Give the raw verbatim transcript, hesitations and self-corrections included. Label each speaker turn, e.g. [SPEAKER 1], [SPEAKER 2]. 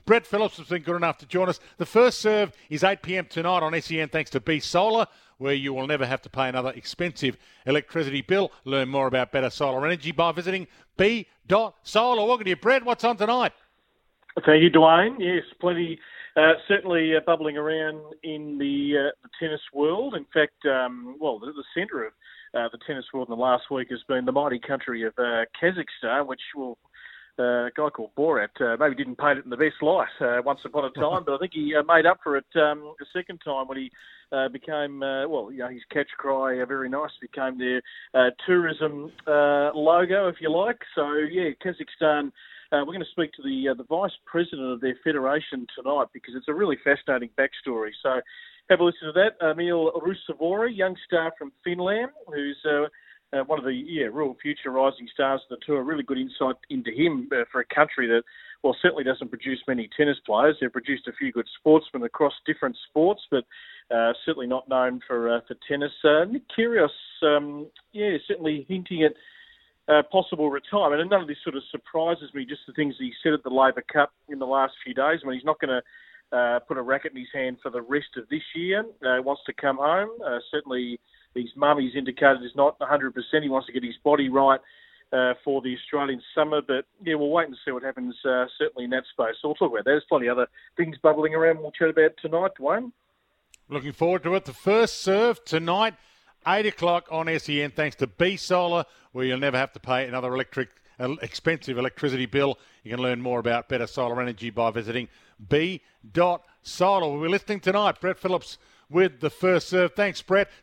[SPEAKER 1] Brett Phillips has been good enough to join us. The first serve is eight p.m. tonight on S E N thanks to B Solar, where you will never have to pay another expensive electricity bill. Learn more about better solar energy by visiting b dot solar. Welcome to you, Brett. What's on tonight?
[SPEAKER 2] Thank you, Dwayne. Yes, plenty, uh, certainly uh, bubbling around in the, uh, the tennis world. In fact, um, well, the, the centre of uh, the tennis world in the last week has been the mighty country of uh, Kazakhstan, which will... Uh, a guy called Borat uh, maybe didn't paint it in the best light uh, once upon a time, but I think he uh, made up for it um, the second time when he uh, became, uh, well, you know, his catch cry, uh, very nice, became their uh, tourism uh, logo, if you like. So, yeah, Kazakhstan, uh, we're going to speak to the uh, the vice president of their federation tonight because it's a really fascinating backstory. So have a listen to that. Emil Ruusuvuori, young star from Finland, who's... Uh, Uh, one of the yeah real future rising stars of the tour. Really good insight into him uh, for a country that, well, certainly doesn't produce many tennis players. They've produced a few good sportsmen across different sports, but uh, certainly not known for uh, for tennis. Uh, Nick Kyrgios, um, yeah, certainly hinting at uh, possible retirement. And none of this sort of surprises me, just the things he said at the Labour Cup in the last few days. I mean, he's not going to uh, put a racket in his hand for the rest of this year. Uh, he wants to come home. Uh, certainly... His mum, he's indicated, is not one hundred percent. He wants to get his body right uh, for the Australian summer. But, yeah, we'll wait and see what happens, uh, certainly in that space. So we'll talk about that. There's plenty of other things bubbling around we'll chat about tonight, Dwayne.
[SPEAKER 1] Looking forward to it. The first serve tonight, eight o'clock on S E N, thanks to B Solar, where you'll never have to pay another electric uh, expensive electricity bill. You can learn more about better solar energy by visiting b dot solar. We'll be listening tonight. Brett Phillips with the first serve. Thanks, Brett.